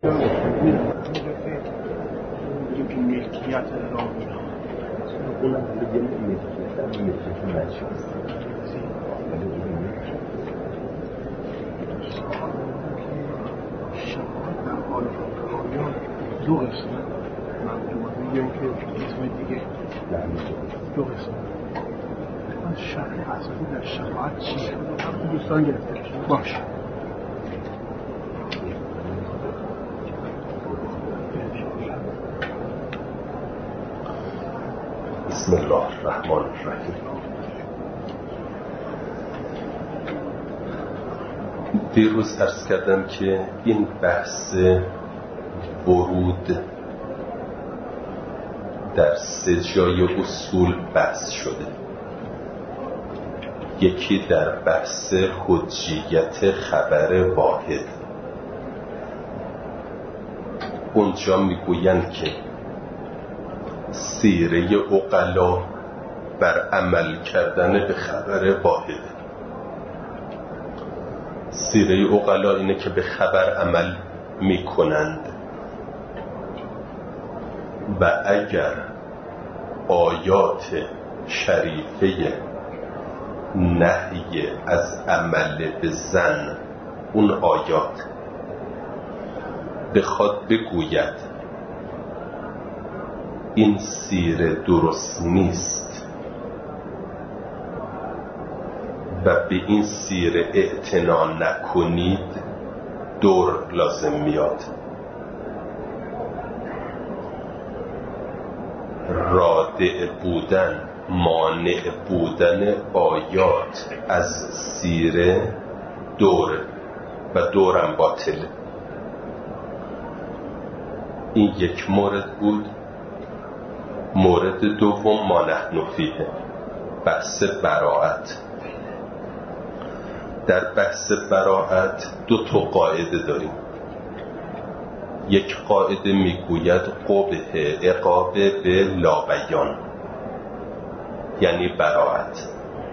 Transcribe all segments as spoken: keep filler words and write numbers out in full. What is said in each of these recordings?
که ملکیت را می‌دانم اونم بگیم ملکیت هم ملکیت مجازی ولی اون ملکیت شفاعت در حال آیا دو قسم من میگم که اسم دیگه دو قسم از شفاعت اساسی در شفاعت چیه؟ دوستان گرفته باشه بسم الله الرحمن الرحیم. دیروز عرض کردم که این بحث ورود در سه جای اصول بحث شده. یکی در بحث حجیت خبر واحد، اونجا میگویند که سیره عقلا بر عمل کردن به خبر واحد. سیره عقلا اینه که به خبر عمل میکنند و اگر آیات شریفه نهی از عمل به زن، اون آیات بخواد بگوید این سیره درست نیست و به این سیره اعتنا نکنید، دور لازم میاد. رادع بودن، مانع بودن آیات از سیره دور و دورم باطله. این یک مورد بود. مورد دوم ما نحن فیه، بحث براءت. در بحث براءت دو تا قاعده داریم. یک قاعده میگوید قبح عقاب به لابیان، یعنی براءت.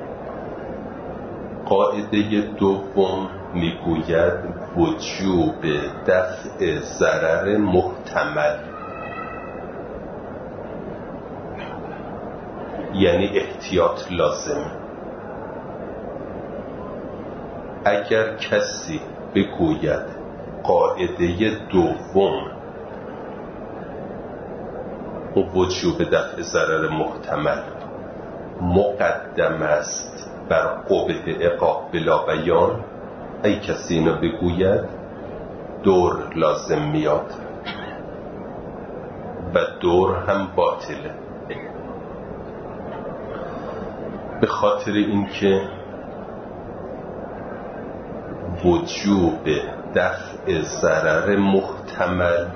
قاعده دوم میگوید وجوب دفع ضرر محتمل، یعنی احتیاط لازم. اگر کسی بگوید قاعده دوم وجوب دفع ضرر محتمل مقدم است بر قبح عقاب بلا بیان، ای کسی اینو بگوید دور لازم میاد و دور هم باطله. به خاطر اینکه وجوب دفع ضرر محتمل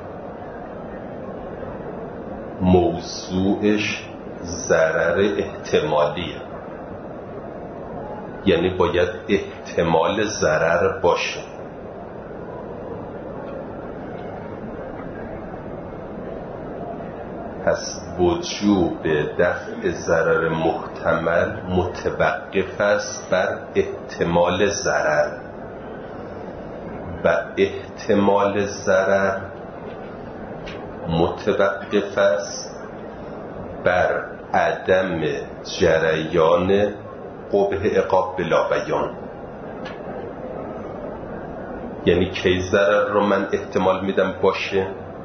موضوعش ضرر احتمالیه، یعنی باید احتمال ضرر باشه. پس وجوب دفع ضرر محتمل متوقف است بر احتمال ضرر و احتمال ضرر متوقف است بر عدم جریان قبح عقاب بلا بیان. یعنی کی ضرر رو من احتمال میدم باشه؟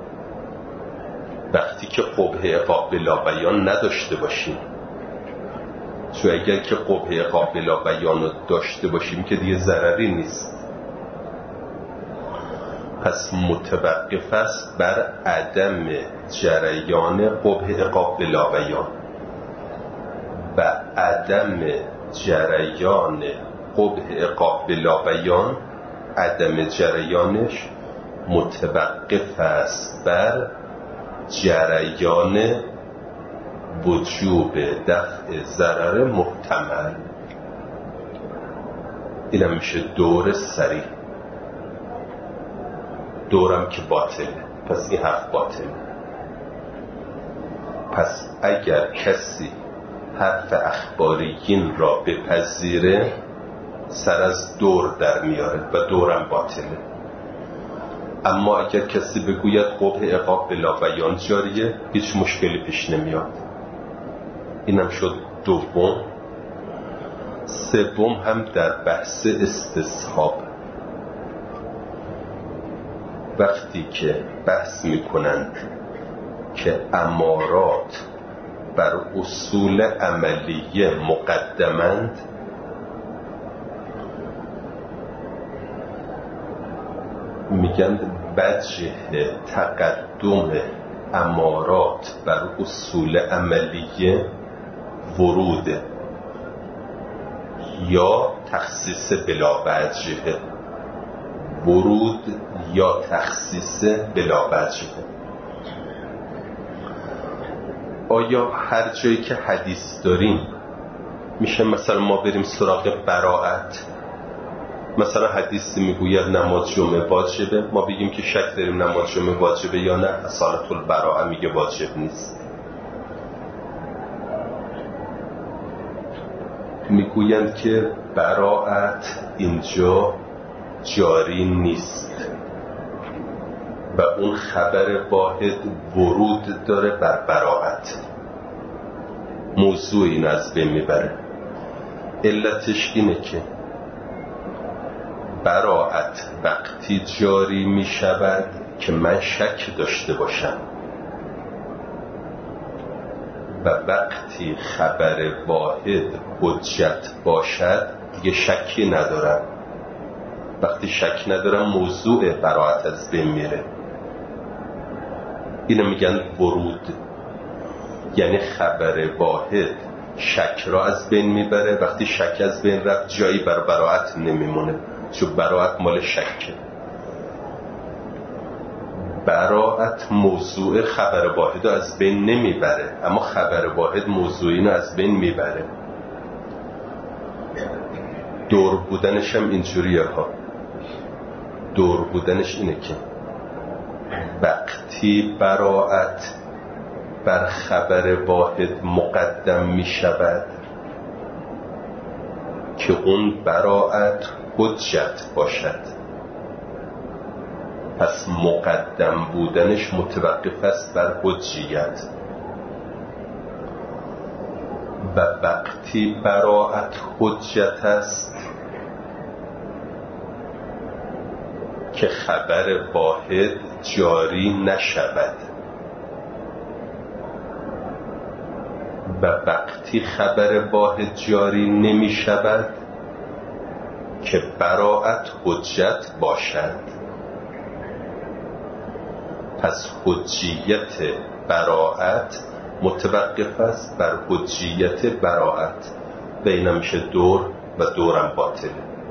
وقتی که قبح عقاب بلا بیان نداشته باشیم. چون اگر که قبح عقاب بلا بیان رو داشته باشیم که دیگه ضرری نیست. پس متوقف است بر عدم جریان قبح عقاب بلا بیان و عدم جریان قبح عقاب بلا بیان، عدم جریانش متوقف است بر جریان وجوب دفع ضرر محتمل. این هم میشه دور سریع. دورم که باطله، پس این حرف باطله. پس اگر کسی حرف اخباریین را بپذیره سر از دور در میاره و دورم باطله. اما اگر کسی بگوید قبح عقاب بلا بیان جاریه، هیچ مشکلی پیش نمیاد. اینم شد دوم. سوم هم در بحث استصحاب، وقتی که بحث میکنند که امارات بر اصول عملیه مقدمند، میگن وجه تقدم امارات بر اصول عملیه وروده یا تخصیص بلا وجهه. ورود یا تخصیص بلا وجهه. آیا هر جایی که حدیث داریم میشه مثلا ما بریم سراغ براءت؟ مثلا حدیثی میگوید نماز جمعه واجبه، ما بگیم که شک داریم نماز جمعه واجبه یا نه؟ اصالت البراءه میگه واجب نیست. میگویند که براءت اینجا جاری نیست و اون خبر واحد ورود داره بر براءت، موضوع این از بین میبره. علتش اینه که براءت وقتی جاری میشود که من شک داشته باشم و وقتی خبر واحد حجت باشد دیگه شکی ندارم. وقتی شک ندارم موضوع براءت از بین میره. اینو میگن ورود، یعنی خبر واحد شک را از بین میبره. وقتی شک از بین رفت جایی بر براءت نمیمونه، چون براءت مال شکه. براءت موضوع خبر واحد را از بین نمیبره، اما خبر واحد موضوع اینو از بین میبره. دور بودنش هم اینجوریه ها. دور بودنش اینه که وقتی براءت بر خبر واحد مقدم می شود که اون براءت حجت باشد، پس مقدم بودنش متوقف است بر حجیت. و وقتی براءت حجت است که خبر واحد جاری نشود، و وقتی خبر واحد جاری نمی شود که براءت حجت باشد، پس حجیت براءت متوقف است بر حجیت براءت و این میشه دور و دورم باطله.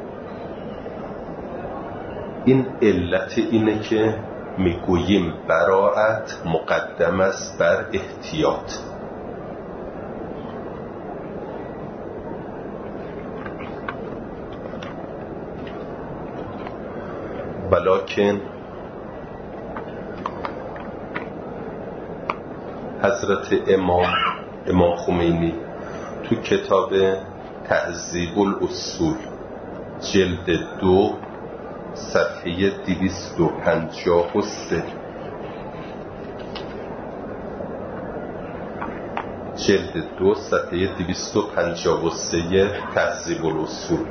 این علت اینه که میگوییم براءت مقدم است بر احتیاط. ولکن حضرت امام امام خمینی تو کتاب تهذیب الاصول جلد دو صفحه دویست و پنجاه و سه جلد دو صفحه دویست و پنجاه و سه تهذیب الاصول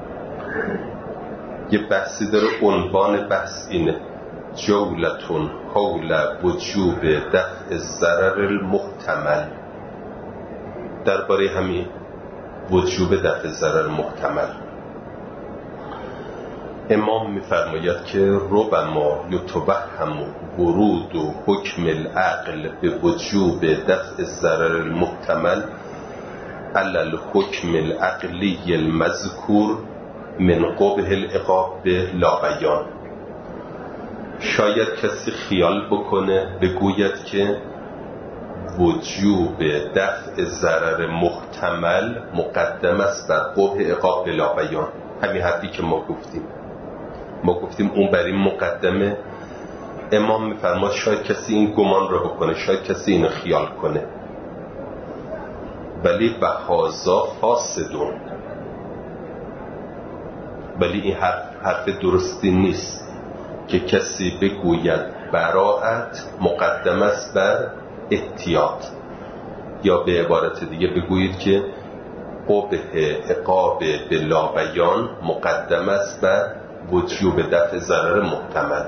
یه بحثی داره. عنوان بحث اینه: جولتون حول وجوب دفع ضرر المحتمل. درباره همین وجوب دفع ضرر محتمل امام می‌فرماید که ربما یتوهم ورود و حکم العقل به وجوب دفع ضرر المحتمل علی الحکم العقلی المذکور من قبح العقاب لا بیان. شاید کسی خیال بکنه بگوید که وجوب دفع ضرر محتمل مقدم است بر قبح عقاب لا بیان. همین حدی که ما گفتیم ما گفتیم اون بر این مقدمه. امام میفرماد شاید کسی این گمان رو بکنه، شاید کسی این خیال کنه، ولی بهازا فاسدون، ولی این حرف حرف درستی نیست. که کسی بگوید براءت مقدم است بر احتیاط، یا به عبارت دیگه بگویید که قبح عقاب بلا بیان مقدم است بر وجوب دفع ضرر محتمل.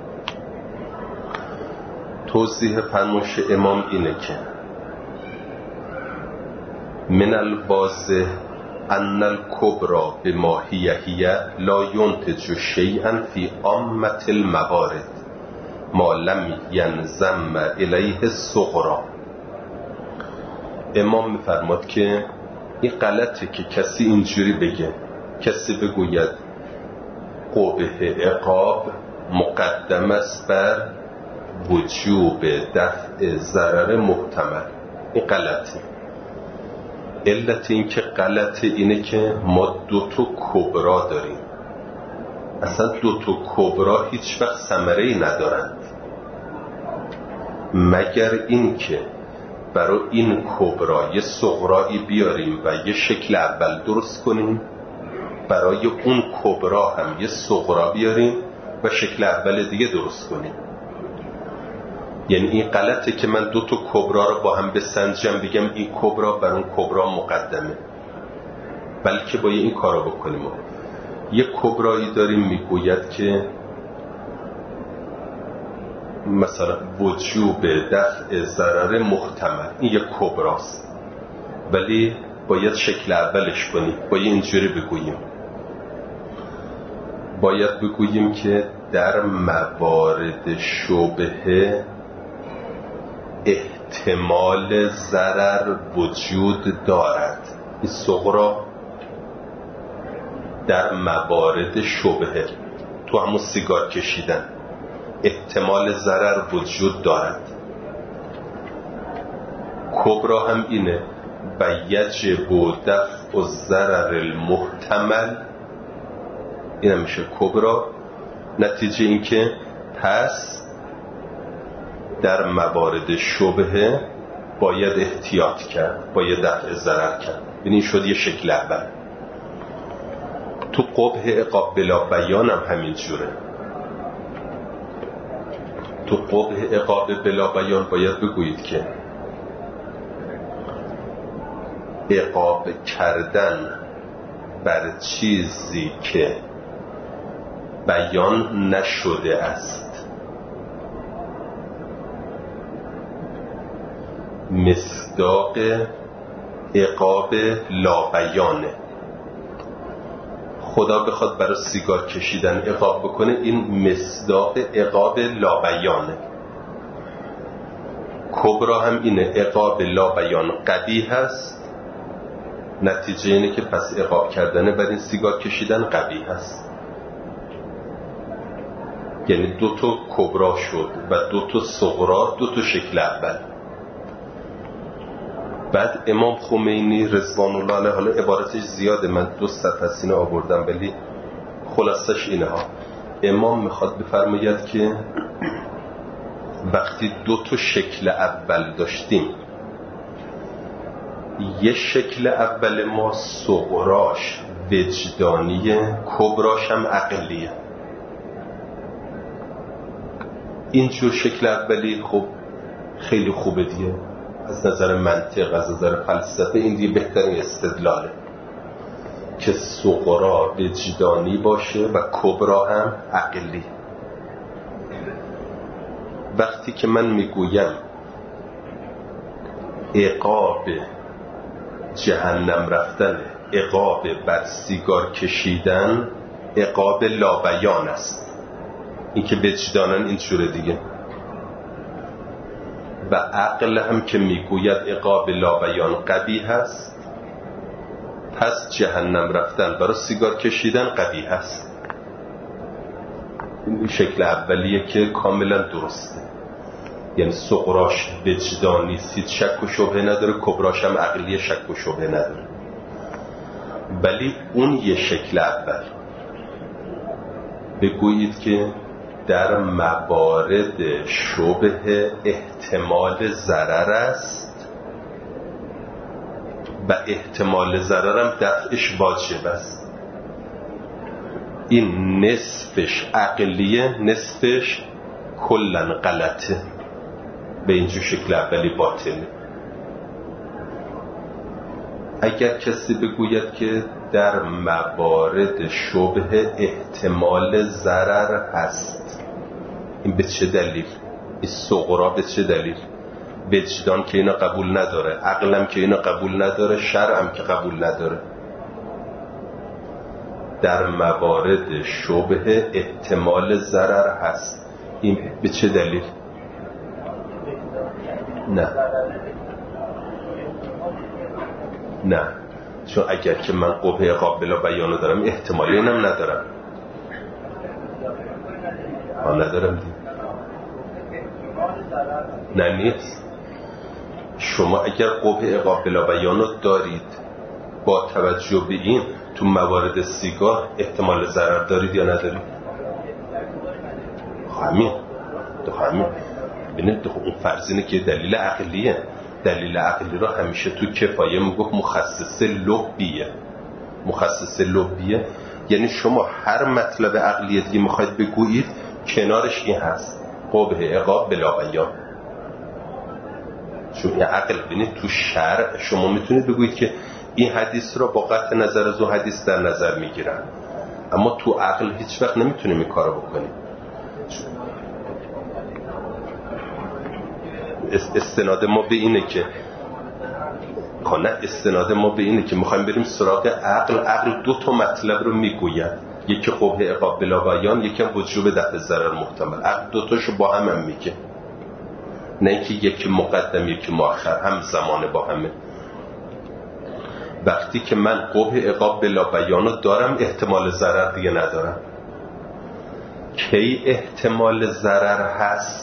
توضیح فرمایش امام اینه که من الواضح ان الکبرى بما هی هی لا ینتج شیئا فی عامة الموارد ما لم ینضم الیه الصغری. امام میفرماد که این غلطه که کسی اینجوری بگه، کسی بگوید قبح عقاب مقدم است بر وجوب دفع ضرر محتمل. این غلطه. علت این که غلطه اینه که ما دو تا کبرا داریم. اصلا دو تا کبرا هیچ وقت ثمره‌ای ندارند مگر این که برای این کبرا یه صغرایی بیاریم و یه شکل اول درست کنیم، برای اون کبرا هم یه صغرا بیاریم و شکل اول دیگه درست کنیم. یعنی این غلطه که من دو تا کبرا رو با هم بسنجم بگم این کبرا بر اون کبرا مقدمه، بلکه باید این کارا بکنیم. یه کبرایی داریم میگوید که مثلا وجوب دفع ضرر محتمل، این یک کبراست، ولی باید شکل اولش کنیم. باید اینجوری بگوییم، باید بگوییم که در موارد شبهه احتمال ضرر وجود دارد. این صغرا در موارد شبهه، تو همون سیگار کشیدن احتمال ضرر وجود دارد. کبرا هم اینه و یجب دفع الضرر المحتمل. این هم میشه کبرا. نتیجه این که پس در موارد شبهه باید احتیاط کرد، باید دفع ضرر کرد. ببین شد یه شکل اول. تو قبح عقاب بلا بیان هم همین جوره. تو قبح عقاب بلا بیان باید بگویید که عقاب کردن بر چیزی که بیان نشده است مصداق عقاب لا بیانه. خدا بخواد برای سیگار کشیدن عقاب بکنه، این مصداق عقاب لا بیانه. کبرا هم اینه، عقاب لا بیان قبیح هست، نتیجه اینه که پس عقاب کردنه بر این سیگار کشیدن قبیح هست. یعنی دو تا کبرا شد و دو تا صغرا، دو تا شکل اول. بعد امام خمینی رضوان الله علیه، حالا عبارتش زیاده، من دو صفحه از اینو آوردم ولی خلاصش اینه ها. امام میخواد بفرماید که وقتی دو تا شکل اول داشتیم، یه شکل اول ما صغراش وجدانیه، کبراش هم عقلیه. اینجور شکل اولی خب خیلی خوبه دیگه، از نظر منطق، از نظر فلسفه این دیگه بهترین استدلاله که صغرا وجدانی باشه و کبرا هم عقلی. وقتی که من میگویم عقاب جهنم رفتن، عقاب بر سیگار کشیدن عقاب لابیان است، این که وجدانن این شوره دیگه. و عقل هم که میگوید عقاب لابیان قبیح است، پس جهنم رفتن برای سیگار کشیدن قبیح است. این شکل اولیه که کاملا درسته، یعنی صغراش وجدانی سید، شک و شبهه نداره، کبراش هم عقلی، شک و شبهه نداره. ولی اون یه شکل اول بگویید که در موارد شبه احتمال ضرر است و احتمال ضرر هم دفعش واجب است. این نصفش عقلیه، نصفش کلن غلطه. به اینجور شکل اولی باطنه. اگر کسی بگوید که در موارد شبه احتمال ضرر هست، این به چه دلیل؟ این صغرا به چه دلیل؟ وجدان که اینا قبول نداره، عقلم که اینا قبول نداره، شرعم که قبول نداره. در موارد شبه احتمال ضرر هست، این به چه دلیل؟ نه نه چون اگر که من قبه قابل بیانو دارم احتمالی اینم ندارم. ها ندارم دیم. نه نیست. شما اگر قبه قابل بیانو دارید با توجه به این تو موارد سیگار احتمال ضرر دارید یا ندارید؟ همین تو همین ببینید اون فرض اینه که دلیل عقلیه. دلیل عقلی را همیشه تو کفایه میگفت مخصص لبیه. مخصص لبیه یعنی شما هر مطلب عقلیه دیگه میخواید بگویید کنارش این هست، قبح عقاب بلا بیان. چون این عقل ببینید تو شرع شما میتونید بگویید که این حدیث را با قطع نظر از اون حدیث در نظر میگیرن، اما تو عقل هیچ وقت نمیتونیم این کارو بکنیم. استناد ما به اینه که کنه استناد ما به اینه که میخوایم بریم سراغ عقل. عقل دو تا مطلب رو میگوید، یکی قبح عقاب بلا بیان، یکی هم وجوب دفع ضرر محتمل. عقل دو تاشو با هم هم میگه، نه اینکه یکی مقدم یکی مؤخر، هم زمانه با همه. وقتی که من قبح عقاب بلا بیانو دارم احتمال ضرر دیگه ندارم. کی احتمال ضرر هست؟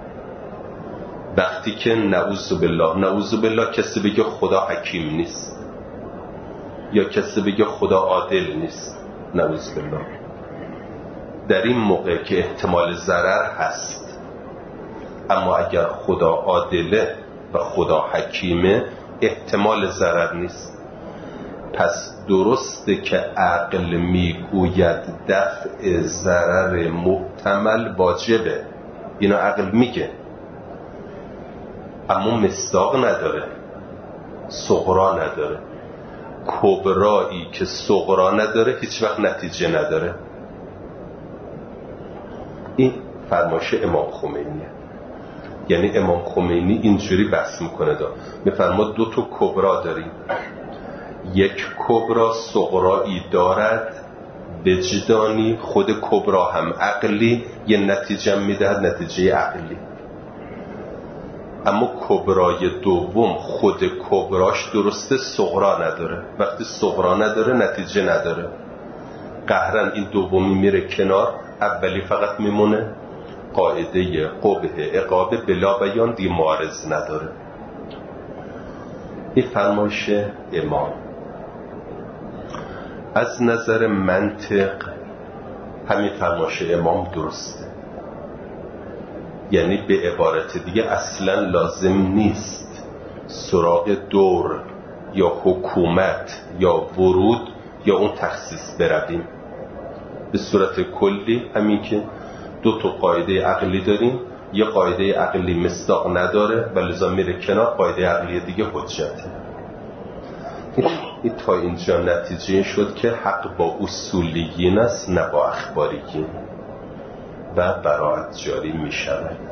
وقتی که نعوذ بالله نعوذ بالله کسی بگه خدا حکیم نیست یا کسی بگه خدا عادل نیست، نعوذ بالله. در این موقع که احتمال ضرر هست، اما اگر خدا عادله و خدا حکیمه احتمال ضرر نیست. پس درسته که عقل میگوید دفع ضرر محتمل واجبه، اینو عقل میگه، اما مصداق نداره، صغرا نداره. کبرایی که صغرا نداره هیچ وقت نتیجه نداره. این فرمایش امام خمینیه. یعنی امام خمینی اینجوری بحث میکنه، دا میفرماد دو تا کبرا داریم، یک کبرا صغرایی دارد وجدانی، خود کبرا هم عقلی، یه نتیجه میدهد، نتیجه عقلی. اما کبرای دوم خود کبراش درسته صغرا نداره. وقتی صغرا نداره نتیجه نداره. قهرن این دومی میره کنار، اولی فقط میمونه. قاعده قبح عقاب بلا بیان دی معارض نداره. این فرمایش امام. از نظر منطق همین فرمایش امام درسته. یعنی به عبارت دیگه اصلا لازم نیست سراغ دور یا حکومت یا ورود یا اون تخصیص برویم. به صورت کلی همین که دو تا قاعده عقلی داریم، یه قاعده عقلی مصداق نداره و لذا میره کنار، قاعده عقلی دیگه حجته. این تا اینجا نتیجه شد که حق با اصولیین است نه با اخباریین و براءت جاری می شود.